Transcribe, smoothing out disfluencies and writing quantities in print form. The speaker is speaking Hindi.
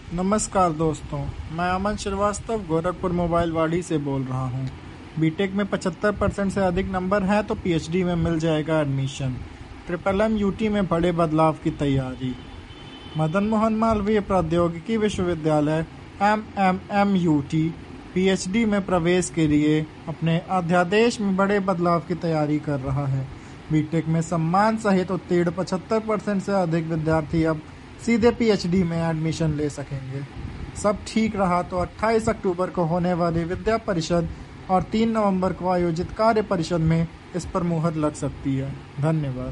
नमस्कार दोस्तों, मैं अमन श्रीवास्तव गोरखपुर मोबाइल वाड़ी से बोल रहा हूँ। बीटेक में 75% से अधिक नंबर हैं तो पीएचडी में मिल जाएगा एडमिशन। ट्रिपल एम यूटी में बड़े बदलाव की तैयारी। मदन मोहन मालवीय प्रौद्योगिकी विश्वविद्यालय MMMUT पीएचडी में प्रवेश के लिए अपने अध्यादेश में बड़े बदलाव की तैयारी कर रहा है। बीटेक में सम्मान सहित उत्तीर्ण 75% से अधिक विद्यार्थी अब सीधे पीएचडी में एडमिशन ले सकेंगे। सब ठीक रहा तो 28 अक्टूबर को होने वाली विद्या परिषद और 3 नवंबर को आयोजित कार्य परिषद में इस पर मुहर लग सकती है। धन्यवाद।